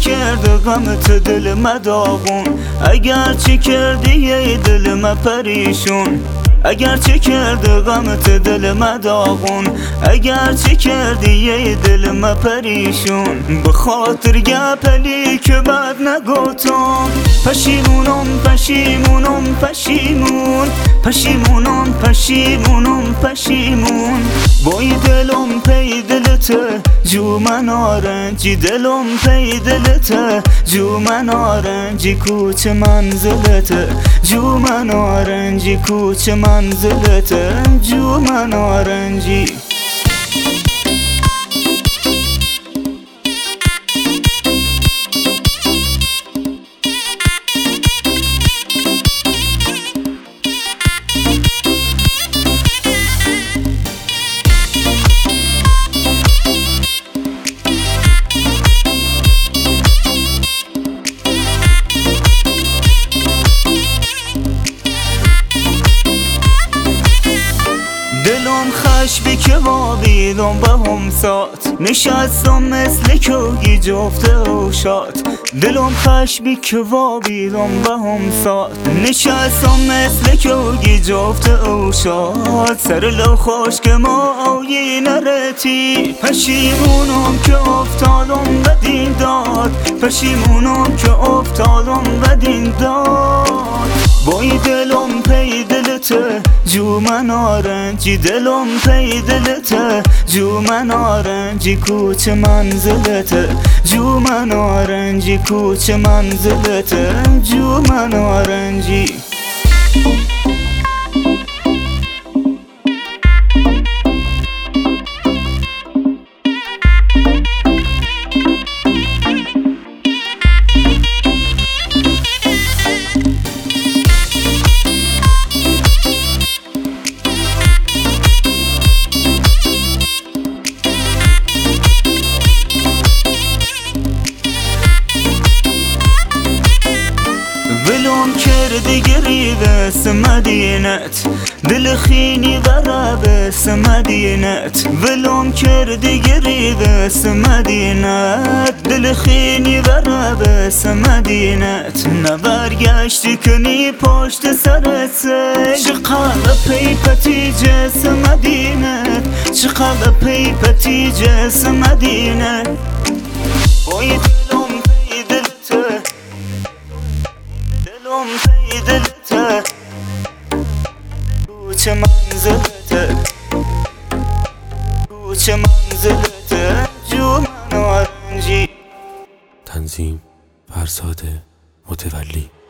کرده غمت دل مداغون، اگر چی کردی یه دل ما پریشون، اگر چی کرده غمت دل مداغون، اگر چی کردی یه دل ما پریشون. به خاطر گپلی که بد نگوتم پشیمونم پشیمونم پشیمون، پشیمونم پشیمونم پشیمون. بای دلم پی دلته جو من آرنجی، دلم پی دلته جو من آرنجی، کوچه منزلته جو من آرنجی، کوچه منزلته جو من آرنجی. دلم خشبی که وابیدم به هم سات، نشستم مثل کوگی جفته و شاد. دلم خشبی که وابیدم به هم سات، نشستم مثل کوگی جفته و شاد. سر لو خوش که ما آیی نرتی، پشیمونم که افتادم بدین داد، پشیمونم که افتادم بدین داد. بای دلم پی دلته جو من آرنجی، دلم پی دلته جو من آرنجی، کوچه منزلته جو من آرنجی، کوچه منزلته جو من آرنجی. ولم کردی گریده سمدینت، دل خینی غرابه سمدینت. ولم کردی گریده سمدینت، دل خینی غرابه سمدینت. نبرگشتی کنی پشت سرت، چقدر پی پتیجه سمدینت، چقدر پی پتیجه سمدینت. بای دلم پی دلته، دلم پی دلته، کوچه منزلته کوچه منزلته جو من آرنجی. تنظیم فرزاد متولی.